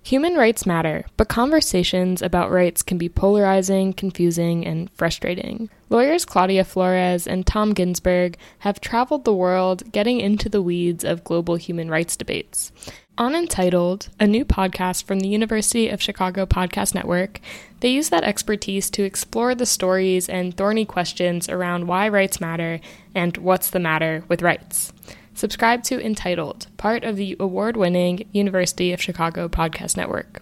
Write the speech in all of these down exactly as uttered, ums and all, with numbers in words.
Human rights matter, but conversations about rights can be polarizing, confusing, and frustrating. Lawyers Claudia Flores and Tom Ginsberg have traveled the world getting into the weeds of global human rights debates. On Entitled, a new podcast from the University of Chicago Podcast Network, they use that expertise to explore the stories and thorny questions around why rights matter and what's the matter with rights. Subscribe to Entitled, part of the award-winning University of Chicago Podcast Network.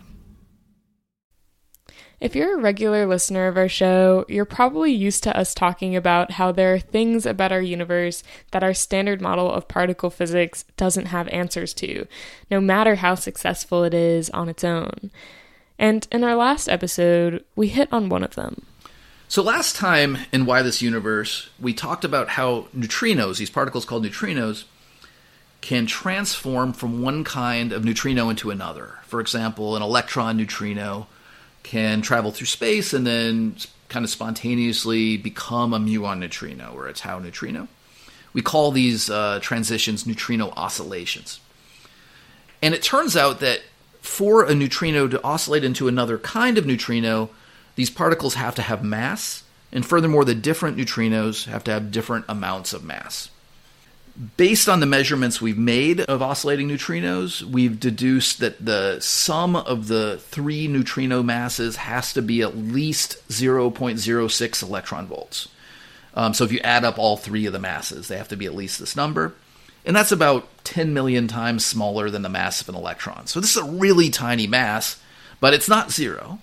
If you're a regular listener of our show, you're probably used to us talking about how there are things about our universe that our standard model of particle physics doesn't have answers to, no matter how successful it is on its own. And in our last episode, we hit on one of them. So last time in Why This Universe, we talked about how neutrinos, these particles called neutrinos, can transform from one kind of neutrino into another. For example, an electron neutrino can travel through space and then kind of spontaneously become a muon neutrino, or a tau neutrino. We call these uh, transitions neutrino oscillations. And it turns out that for a neutrino to oscillate into another kind of neutrino, these particles have to have mass, and furthermore, the different neutrinos have to have different amounts of mass. Based on the measurements we've made of oscillating neutrinos, we've deduced that the sum of the three neutrino masses has to be at least zero point zero six electron volts. Um, so if you add up all three of the masses, they have to be at least this number. And that's about ten million times smaller than the mass of an electron. So this is a really tiny mass, but it's not zero.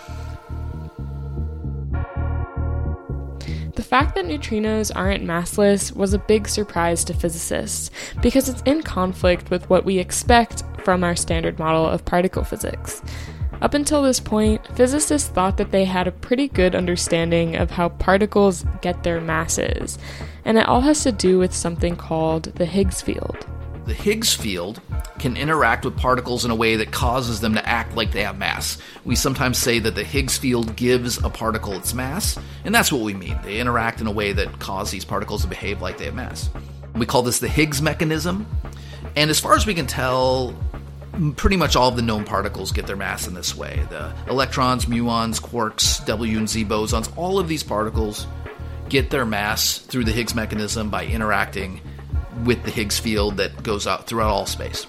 The fact that neutrinos aren't massless was a big surprise to physicists, because it's in conflict with what we expect from our standard model of particle physics. Up until this point, physicists thought that they had a pretty good understanding of how particles get their masses, and it all has to do with something called the Higgs field. The Higgs field can interact with particles in a way that causes them to act like they have mass. We sometimes say that the Higgs field gives a particle its mass, and that's what we mean. They interact in a way that causes these particles to behave like they have mass. We call this the Higgs mechanism, and as far as we can tell, pretty much all of the known particles get their mass in this way. The electrons, muons, quarks, W and Z bosons, all of these particles get their mass through the Higgs mechanism by interacting with the Higgs field that goes out throughout all space.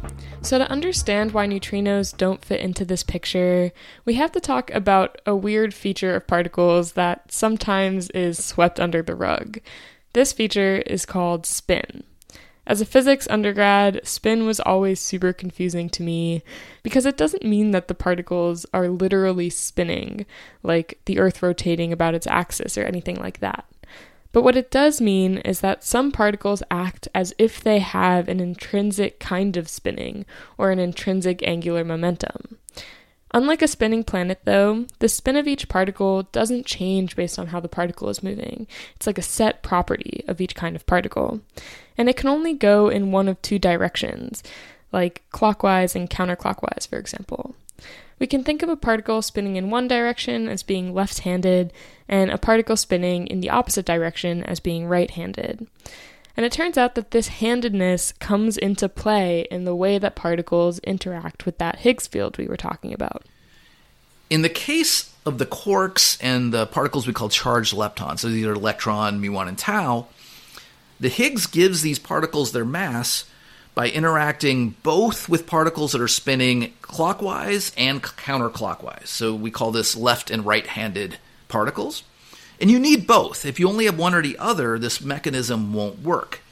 So to understand why neutrinos don't fit into this picture, we have to talk about a weird feature of particles that sometimes is swept under the rug. This feature is called spin. As a physics undergrad, spin was always super confusing to me because it doesn't mean that the particles are literally spinning, like the Earth rotating about its axis or anything like that. But what it does mean is that some particles act as if they have an intrinsic kind of spinning, or an intrinsic angular momentum. Unlike a spinning planet, though, the spin of each particle doesn't change based on how the particle is moving. It's like a set property of each kind of particle. And it can only go in one of two directions, like clockwise and counterclockwise, for example. We can think of a particle spinning in one direction as being left-handed, and a particle spinning in the opposite direction as being right-handed. And it turns out that this handedness comes into play in the way that particles interact with that Higgs field we were talking about. In the case of the quarks and the particles we call charged leptons, so these are electron, muon, and tau, the Higgs gives these particles their mass by interacting both with particles that are spinning clockwise and counterclockwise. So we call this left and right-handed particles. And you need both. If you only have one or the other, this mechanism won't work.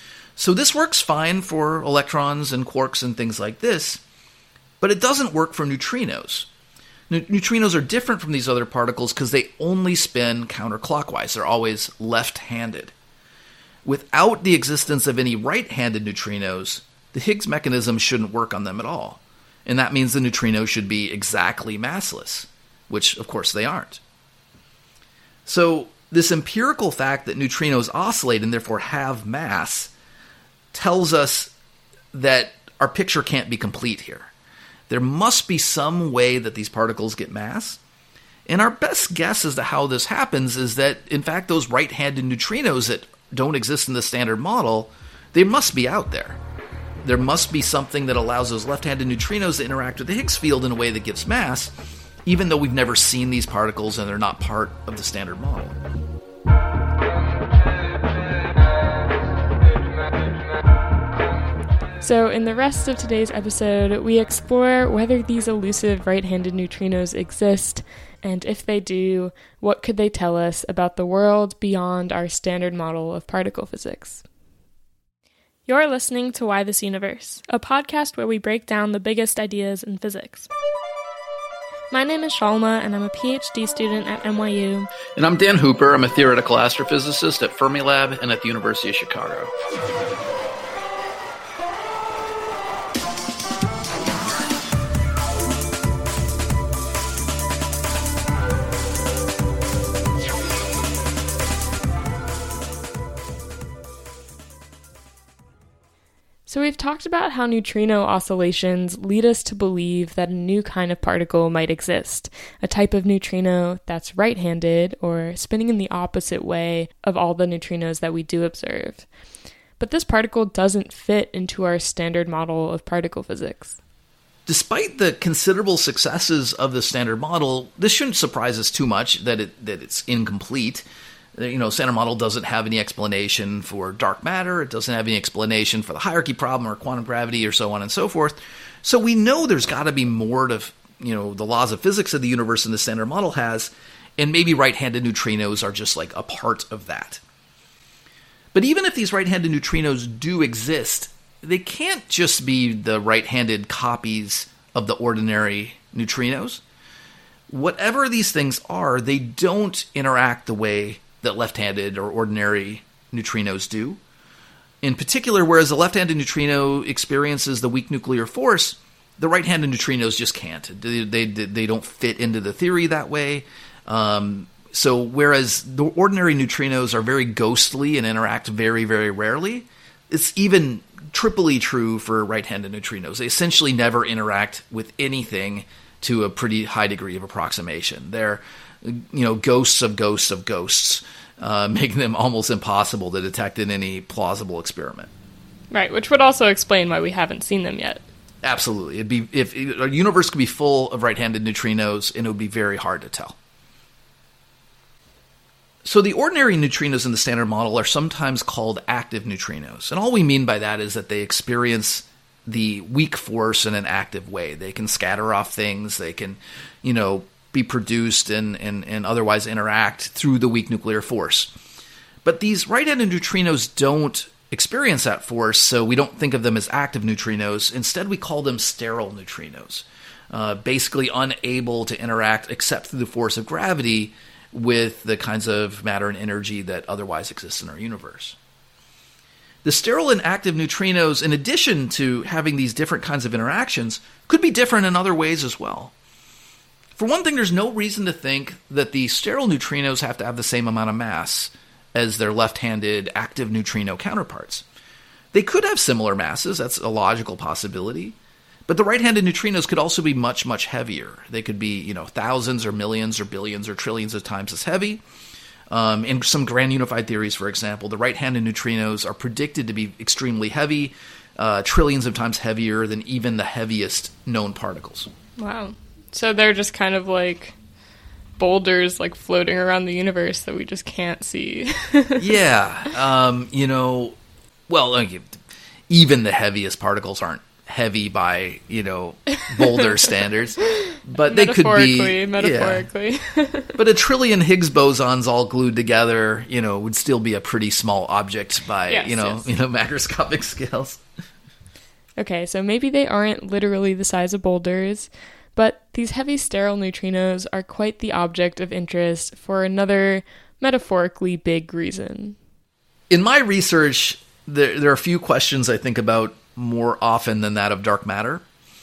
So this works fine for electrons and quarks and things like this, but it doesn't work for neutrinos. Neutrinos are different from these other particles because they only spin counterclockwise. They're always left-handed. Without the existence of any right-handed neutrinos, the Higgs mechanism shouldn't work on them at all. And that means the neutrinos should be exactly massless, which, of course, they aren't. So this empirical fact that neutrinos oscillate and therefore have mass tells us that our picture can't be complete here. There must be some way that these particles get mass. And our best guess as to how this happens is that, in fact, those right-handed neutrinos that don't exist in the standard model, they must be out there. there must be something that allows those left-handed neutrinos to interact with the Higgs field in a way that gives mass, even though we've never seen these particles and they're not part of the Standard Model. So in the rest of today's episode, we explore whether these elusive right-handed neutrinos exist, and if they do, what could they tell us about the world beyond our standard model of particle physics? You're listening to Why This Universe, a podcast where we break down the biggest ideas in physics. My name is Shalma, and I'm a PhD student at N Y U. And I'm Dan Hooper. I'm a theoretical astrophysicist at Fermilab and at the University of Chicago. So we've talked about how neutrino oscillations lead us to believe that a new kind of particle might exist, a type of neutrino that's right-handed or spinning in the opposite way of all the neutrinos that we do observe. But this particle doesn't fit into our standard model of particle physics. Despite the considerable successes of the Standard Model, this shouldn't surprise us too much that it that it's incomplete. You know, Standard Model doesn't have any explanation for dark matter. It doesn't have any explanation for the hierarchy problem or quantum gravity or so on and so forth. So we know there's got to be more to, you know, the laws of physics of the universe than the Standard Model has, and maybe right-handed neutrinos are just like a part of that. But even if these right-handed neutrinos do exist, they can't just be the right-handed copies of the ordinary neutrinos. Whatever these things are, they don't interact the way that left-handed or ordinary neutrinos do. In particular, whereas the left-handed neutrino experiences the weak nuclear force, the right-handed neutrinos just can't. They, they, they don't fit into the theory that way. Um, so whereas the ordinary neutrinos are very ghostly and interact very, very rarely, it's even triply true for right-handed neutrinos. They essentially never interact with anything to a pretty high degree of approximation. They're, you know, ghosts of ghosts of ghosts, uh, making them almost impossible to detect in any plausible experiment. Right, which would also explain why we haven't seen them yet. Absolutely. It'd be if a universe could be full of right-handed neutrinos, and it would be very hard to tell. So the ordinary neutrinos in the Standard Model are sometimes called active neutrinos, and all we mean by that is that they experience the weak force in an active way. They can scatter off things. They can, you know, be produced and, and, and otherwise interact through the weak nuclear force. But these right-handed neutrinos don't experience that force, so we don't think of them as active neutrinos. Instead, we call them sterile neutrinos, uh, basically unable to interact except through the force of gravity with the kinds of matter and energy that otherwise exist in our universe. The sterile and active neutrinos, in addition to having these different kinds of interactions, could be different in other ways as well. For one thing, there's no reason to think that the sterile neutrinos have to have the same amount of mass as their left-handed active neutrino counterparts. They could have similar masses, that's a logical possibility, but the right-handed neutrinos could also be much, much heavier. They could be, you know, thousands or millions or billions or trillions of times as heavy. Um, in some grand unified theories, for example, the right-handed neutrinos are predicted to be extremely heavy, uh, trillions of times heavier than even the heaviest known particles. Wow. So they're just kind of like boulders like floating around the universe that we just can't see. Yeah. Um, you know, well, like, even the heaviest particles aren't heavy by, you know, boulder standards, but they could be metaphorically. Yeah. But a trillion Higgs bosons all glued together, you know, would still be a pretty small object by, yes, you know, yes. you know, macroscopic scales. Okay, so maybe they aren't literally the size of boulders, but these heavy sterile neutrinos are quite the object of interest for another metaphorically big reason. In my research, there, there are a few questions I think about more often than that of dark matter.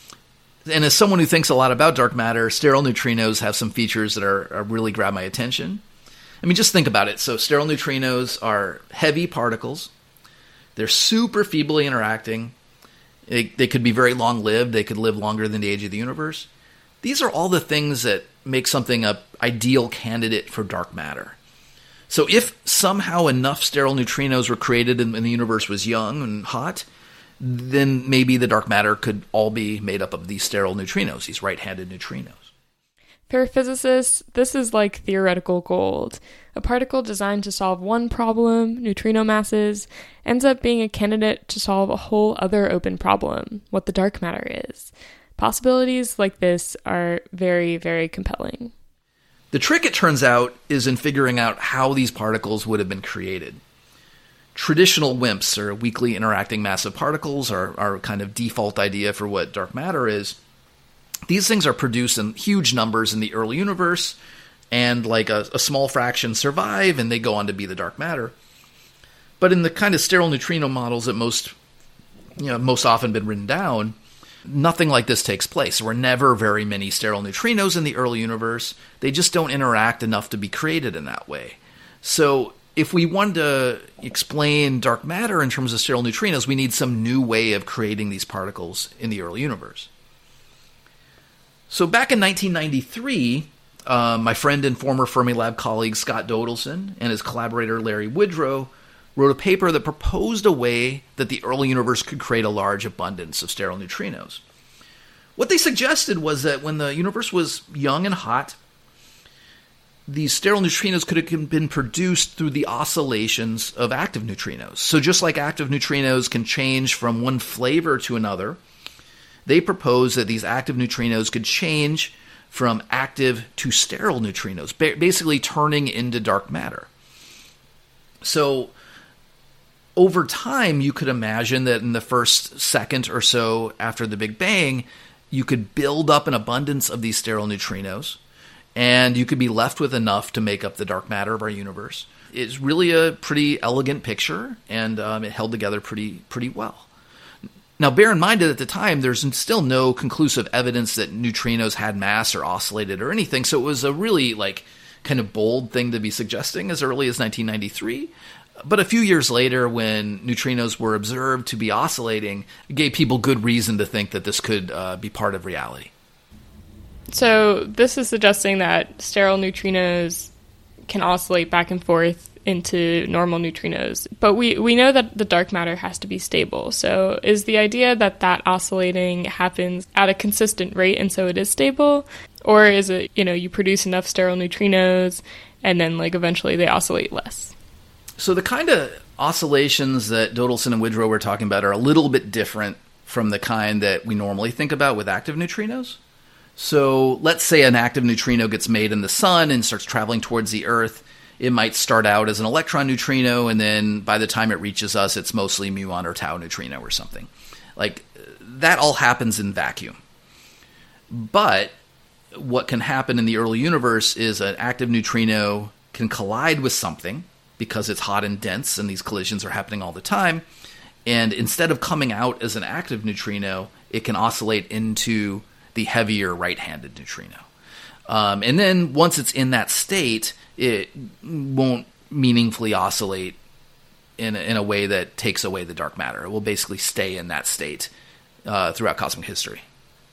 And as someone who thinks a lot about dark matter, sterile neutrinos have some features that are, are really grab my attention. I mean, just think about it. So sterile neutrinos are heavy particles. They're super feebly interacting. They, they could be very long-lived. They could live longer than the age of the universe. These are all the things that make something an ideal candidate for dark matter. So if somehow enough sterile neutrinos were created and, and the universe was young and hot, then maybe the dark matter could all be made up of these sterile neutrinos, these right-handed neutrinos. For physicists, this is like theoretical gold. A particle designed to solve one problem, neutrino masses, ends up being a candidate to solve a whole other open problem, what the dark matter is. Possibilities like this are very, very compelling. The trick, it turns out, is in figuring out how these particles would have been created. Traditional WIMPs, or weakly interacting massive particles, are our kind of default idea for what dark matter is. These things are produced in huge numbers in the early universe, and like a, a small fraction survive, and they go on to be the dark matter. But in the kind of sterile neutrino models that most, you know, most often been written down, nothing like this takes place. There were never very many sterile neutrinos in the early universe. They just don't interact enough to be created in that way. So if we wanted to explain dark matter in terms of sterile neutrinos, we need some new way of creating these particles in the early universe. So back in nineteen ninety-three, uh, my friend and former Fermilab colleague Scott Dodelson and his collaborator Larry Woodrow wrote a paper that proposed a way that the early universe could create a large abundance of sterile neutrinos. What they suggested was that when the universe was young and hot, these sterile neutrinos could have been produced through the oscillations of active neutrinos. So just like active neutrinos can change from one flavor to another, they proposed that these active neutrinos could change from active to sterile neutrinos, basically turning into dark matter. So over time, you could imagine that in the first second or so after the Big Bang, you could build up an abundance of these sterile neutrinos, and you could be left with enough to make up the dark matter of our universe. It's really a pretty elegant picture, and um, it held together pretty pretty well. Now, bear in mind that at the time, there's still no conclusive evidence that neutrinos had mass or oscillated or anything, so it was a really, like, kind of bold thing to be suggesting as early as nineteen ninety-three. But a few years later, when neutrinos were observed to be oscillating, it gave people good reason to think that this could uh, be part of reality. So this is suggesting that sterile neutrinos can oscillate back and forth into normal neutrinos. But we, we know that the dark matter has to be stable. So is the idea that that oscillating happens at a consistent rate and so it is stable? Or is it, you know, you produce enough sterile neutrinos and then like eventually they oscillate less? So the kind of oscillations that Dodelson and Woodrow were talking about are a little bit different from the kind that we normally think about with active neutrinos. So let's say an active neutrino gets made in the sun and starts traveling towards the Earth. It might start out as an electron neutrino, and then by the time it reaches us, it's mostly muon or tau neutrino or something. Like, that all happens in vacuum. But what can happen in the early universe is an active neutrino can collide with something because it's hot and dense, and these collisions are happening all the time. And instead of coming out as an active neutrino, it can oscillate into the heavier right-handed neutrino. Um, and then once it's in that state, it won't meaningfully oscillate in a, in a way that takes away the dark matter. It will basically stay in that state uh, throughout cosmic history.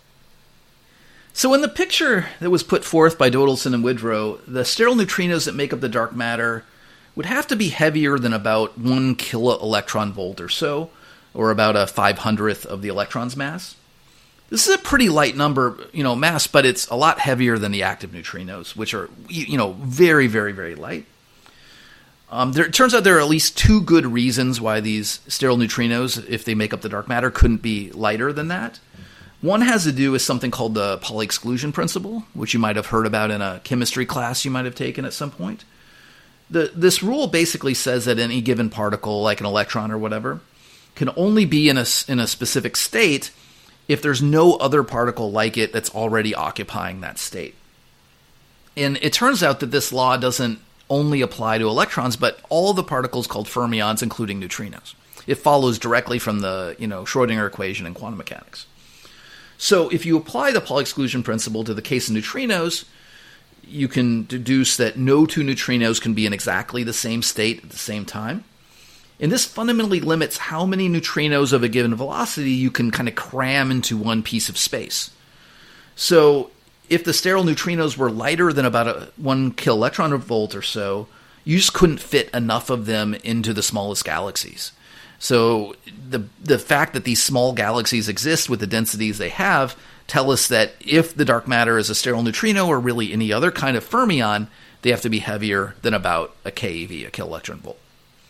So in the picture that was put forth by Dodelson and Woodrow, the sterile neutrinos that make up the dark matter would have to be heavier than about one kilo electron volt or so, or about a five hundredth of the electron's mass. This is a pretty light number, you know, mass, but it's a lot heavier than the active neutrinos, which are, you know, very, very, very light. Um, there, it turns out there are at least two good reasons why these sterile neutrinos, if they make up the dark matter, couldn't be lighter than that. One has to do with something called the Pauli exclusion principle, which you might have heard about in a chemistry class you might have taken at some point. The, this rule basically says that any given particle, like an electron or whatever, can only be in a, in a specific state if there's no other particle like it that's already occupying that state. And it turns out that this law doesn't only apply to electrons, but all the particles called fermions, including neutrinos. It follows directly from the, you know, Schrödinger equation in quantum mechanics. So if you apply the Pauli exclusion principle to the case of neutrinos, you can deduce that no two neutrinos can be in exactly the same state at the same time. And this fundamentally limits how many neutrinos of a given velocity you can kind of cram into one piece of space. So if the sterile neutrinos were lighter than about a one kiloelectron volt or so, you just couldn't fit enough of them into the smallest galaxies. So the the fact that these small galaxies exist with the densities they have tell us that if the dark matter is a sterile neutrino or really any other kind of fermion, they have to be heavier than about a keV, a kiloelectron volt.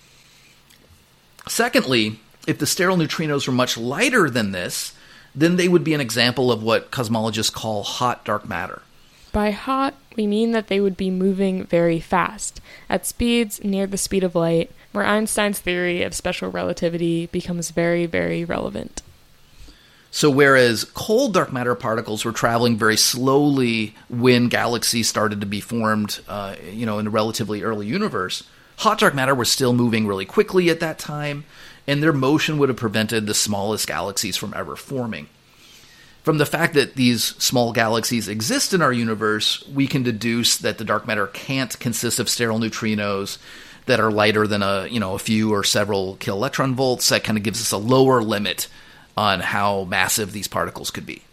Secondly, if the sterile neutrinos were much lighter than this, then they would be an example of what cosmologists call hot dark matter. By hot, we mean that they would be moving very fast, at speeds near the speed of light, where Einstein's theory of special relativity becomes very, very relevant. So whereas cold dark matter particles were traveling very slowly when galaxies started to be formed, uh, you know, in a relatively early universe, hot dark matter was still moving really quickly at that time, and their motion would have prevented the smallest galaxies from ever forming. From the fact that these small galaxies exist in our universe, we can deduce that the dark matter can't consist of sterile neutrinos that are lighter than a, you know, a few or several kiloelectron volts. That kind of gives us a lower limit on how massive these particles could be.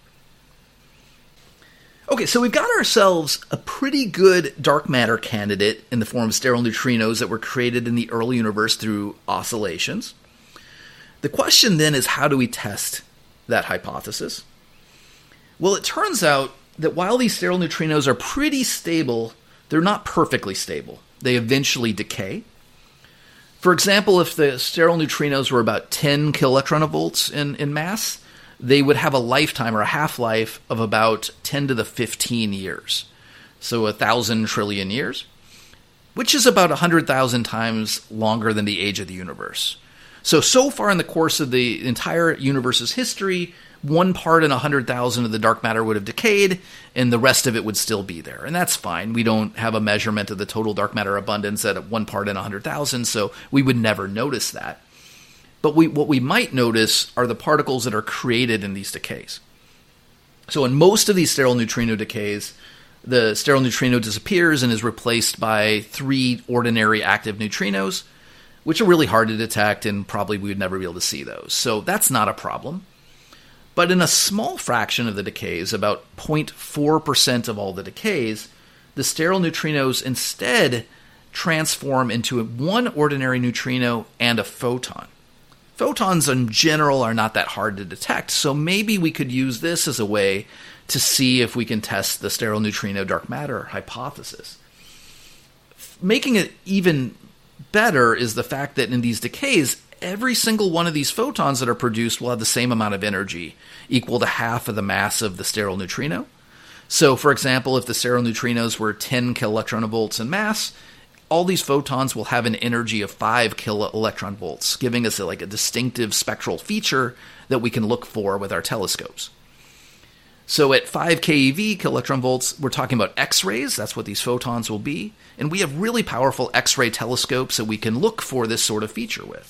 Okay, so we've got ourselves a pretty good dark matter candidate in the form of sterile neutrinos that were created in the early universe through oscillations. The question then is, how do we test that hypothesis? Well, it turns out that while these sterile neutrinos are pretty stable, they're not perfectly stable. They eventually decay. For example, if the sterile neutrinos were about ten kiloelectron volts in, in mass, they would have a lifetime or a half-life of about ten to the fifteen years. So a thousand trillion years, which is about one hundred thousand times longer than the age of the universe. So, so far in the course of the entire universe's history, one part in one hundred thousand of the dark matter would have decayed, and the rest of it would still be there. And that's fine. We don't have a measurement of the total dark matter abundance at one part in one hundred thousand, so we would never notice that. But we, what we might notice are the particles that are created in these decays. So in most of these sterile neutrino decays, the sterile neutrino disappears and is replaced by three ordinary active neutrinos, which are really hard to detect, and probably we would never be able to see those. So that's not a problem. But in a small fraction of the decays, about zero point four percent of all the decays, the sterile neutrinos instead transform into one ordinary neutrino and a photon. Photons in general are not that hard to detect, so maybe we could use this as a way to see if we can test the sterile neutrino dark matter hypothesis. Making it even better is the fact that in these decays, every single one of these photons that are produced will have the same amount of energy, equal to half of the mass of the sterile neutrino. So, for example, if the sterile neutrinos were ten kiloelectron volts in mass, all these photons will have an energy of five kiloelectron volts, giving us a, like a distinctive spectral feature that we can look for with our telescopes. So at five keV, kiloelectron volts, we're talking about X-rays. That's what these photons will be. And we have really powerful X-ray telescopes that we can look for this sort of feature with.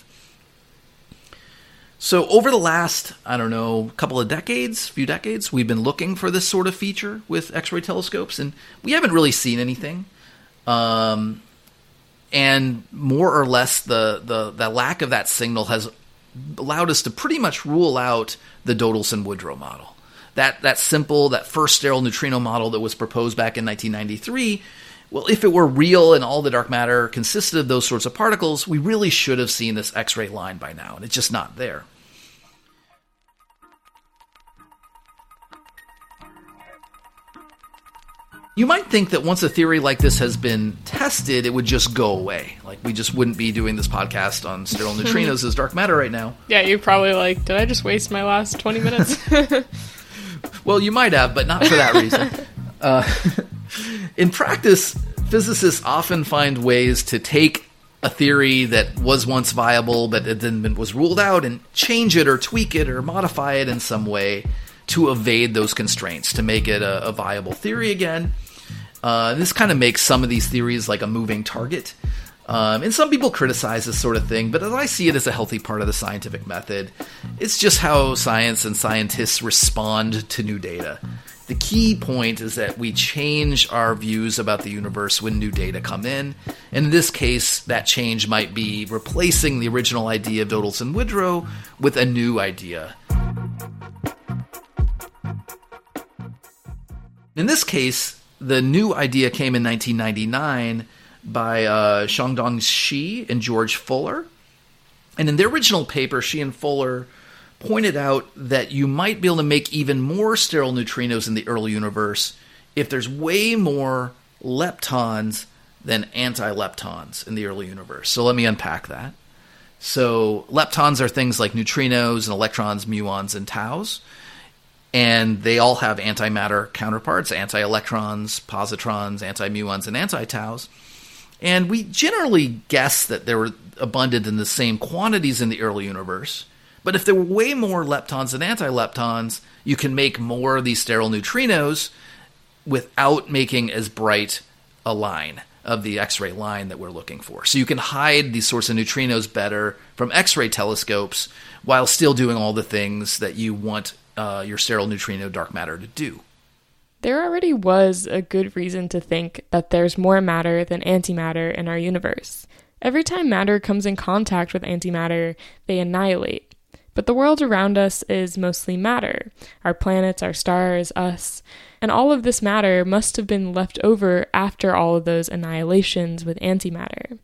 So over the last, I don't know, couple of decades, few decades, we've been looking for this sort of feature with X-ray telescopes, and we haven't really seen anything. Um, and more or less, the, the, the lack of that signal has allowed us to pretty much rule out the Dodelson-Woodrow model. That, that simple, that first sterile neutrino model that was proposed back in nineteen ninety-three, well, if it were real and all the dark matter consisted of those sorts of particles, we really should have seen this X-ray line by now, and it's just not there. You might think that once a theory like this has been tested, it would just go away. Like, we just wouldn't be doing this podcast on sterile neutrinos as dark matter right now. Yeah, you're probably like, did I just waste my last twenty minutes? Well, you might have, but not for that reason. Uh, in practice, physicists often find ways to take a theory that was once viable, but it then was ruled out, and change it or tweak it or modify it in some way to evade those constraints, to make it a, a viable theory again. Uh, this kind of makes some of these theories like a moving target. Um, and some people criticize this sort of thing, but as I see it as a healthy part of the scientific method, it's just how science and scientists respond to new data. The key point is that we change our views about the universe when new data come in. And in this case, that change might be replacing the original idea of Dodelson-Woodrow with a new idea. In this case, the new idea came in nineteen ninety-nine by uh, Xiangdong Shi and George Fuller. And in their original paper, she and Fuller pointed out that you might be able to make even more sterile neutrinos in the early universe if there's way more leptons than anti-leptons in the early universe. So let me unpack that. So leptons are things like neutrinos and electrons, muons, and taus. And they all have antimatter counterparts, anti-electrons, positrons, anti-muons, and anti-taus. And we generally guess that they were abundant in the same quantities in the early universe. But if there were way more leptons than anti-leptons, you can make more of these sterile neutrinos without making as bright a line of the X-ray line that we're looking for. So you can hide these sorts of neutrinos better from X-ray telescopes while still doing all the things that you want uh, your sterile neutrino dark matter to do. There already was a good reason to think that there's more matter than antimatter in our universe. Every time matter comes in contact with antimatter, they annihilate. But the world around us is mostly matter. Our planets, our stars, us. And all of this matter must have been left over after all of those annihilations with antimatter.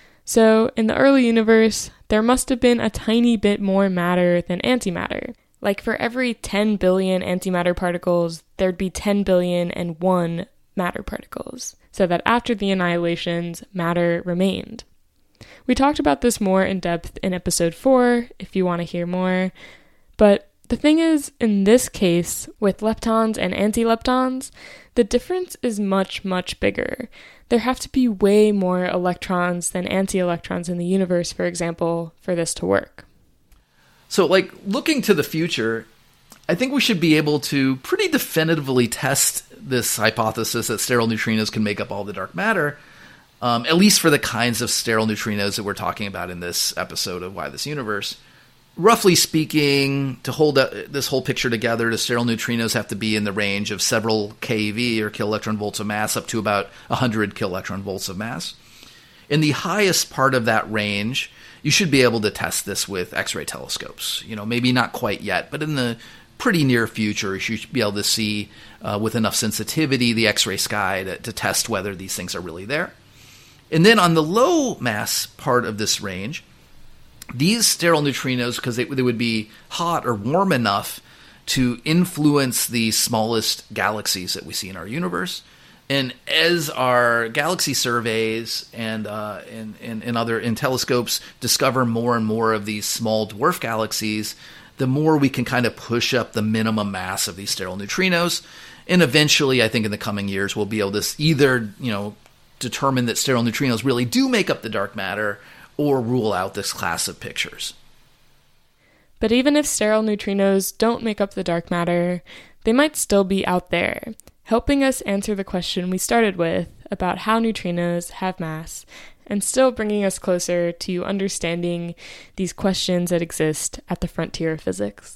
So, in the early universe, there must have been a tiny bit more matter than antimatter. Like for every ten billion antimatter particles, there'd be ten billion and one matter particles, so that after the annihilations, matter remained. We talked about this more in depth in episode four, if you want to hear more, but the thing is, in this case, with leptons and antileptons, the difference is much, much bigger. There have to be way more electrons than anti-electrons in the universe, for example, for this to work. So, like, looking to the future, I think we should be able to pretty definitively test this hypothesis that sterile neutrinos can make up all the dark matter, um, at least for the kinds of sterile neutrinos that we're talking about in this episode of Why This Universe. Roughly speaking, to hold this whole picture together, the sterile neutrinos have to be in the range of several keV, or kiloelectron volts of mass, up to about one hundred kiloelectron volts of mass. In the highest part of that range, you should be able to test this with X-ray telescopes. You know, maybe not quite yet, but in the pretty near future, you should be able to see uh, with enough sensitivity the X-ray sky to, to test whether these things are really there. And then on the low mass part of this range, these sterile neutrinos, because they, they would be hot or warm enough to influence the smallest galaxies that we see in our universe. And as our galaxy surveys and, uh, and, and, and other and telescopes discover more and more of these small dwarf galaxies, the more we can kind of push up the minimum mass of these sterile neutrinos. And eventually, I think in the coming years, we'll be able to either, you know, determine that sterile neutrinos really do make up the dark matter, or rule out this class of pictures. But even if sterile neutrinos don't make up the dark matter, they might still be out there, helping us answer the question we started with about how neutrinos have mass, and still bringing us closer to understanding these questions that exist at the frontier of physics.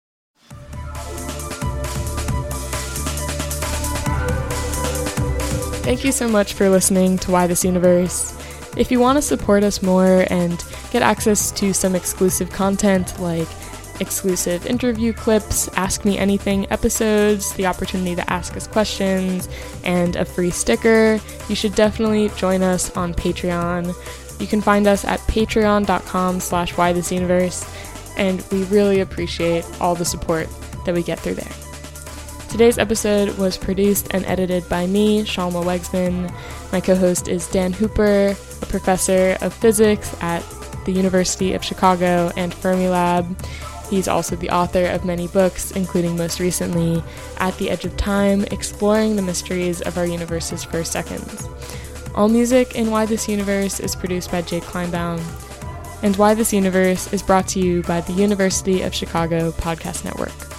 Thank you so much for listening to Why This Universe. If you want to support us more and get access to some exclusive content like exclusive interview clips, Ask Me Anything episodes, the opportunity to ask us questions, and a free sticker, you should definitely join us on Patreon. You can find us at patreon.com slash whythisuniverse, and we really appreciate all the support that we get through there. Today's episode was produced and edited by me, Shalma Wegsman. My co-host is Dan Hooper, a professor of physics at the University of Chicago and Fermilab. He's also the author of many books, including most recently, At the Edge of Time, Exploring the Mysteries of Our Universe's First Seconds. All music in Why This Universe is produced by Jake Kleinbaum. And Why This Universe is brought to you by the University of Chicago Podcast Network.